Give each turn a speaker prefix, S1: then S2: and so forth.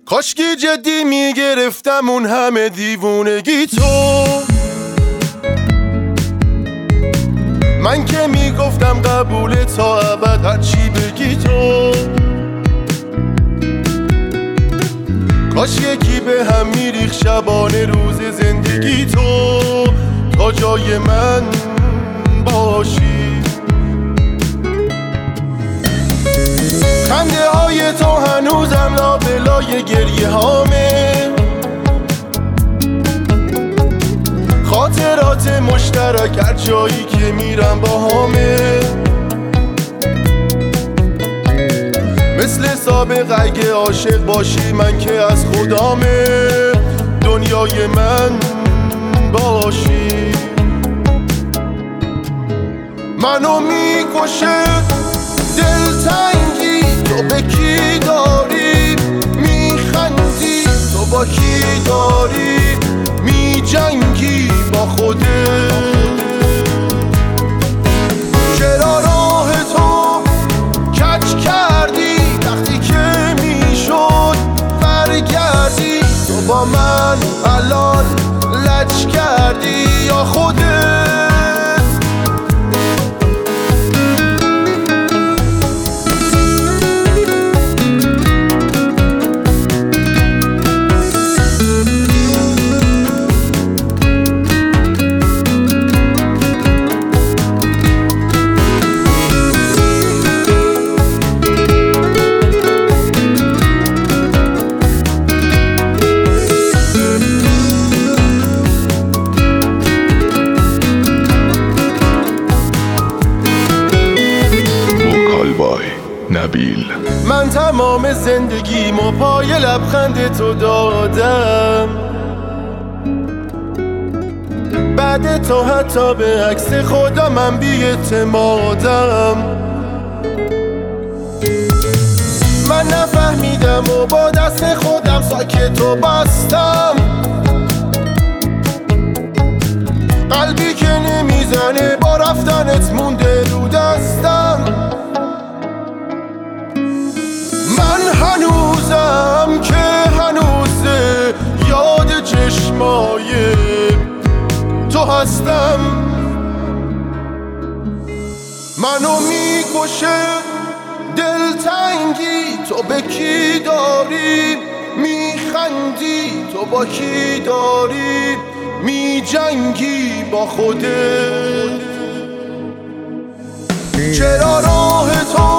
S1: کاشکی جدی میگرفتم اون همه دیوونگی تو. من که میگفتم قبوله تا ابد هرچی بگی تو. کاش یکی به هم میریخ شبانه روز زندگی تو تا جای من باشی. خنده های تو هنوزم لابلای گریه هامه، خاطرات مشترک هر جایی که میرم با همه. مثل سابق اگه عاشق باشی من که از خدامه، دنیای من باشی. منو میکشه دلتنگی، تو به کی داری میخندی؟ تو با کی داری میجنگی با خودت؟ چرا راه تو کج کردی وقتی که میشد برگردی؟ تو با من الان لج کردی یا خودت؟
S2: نبیل.
S1: من تمام زندگیمو پای لبخند تو دادم، بعد تو حتی به عکس خودم من بی‌اعتمادم. من نفهمیدم و با دست خودم ساکت و بستم، قلبی که نمیزنه با رفتنت مونده رو دستم. من هنوزم که هنوزه یاد چشمای تو هستم. منو میکشه دلتنگی، تو به کی داری میخندی؟ تو با کی داری میجنگی با خودت؟ چرا راه تو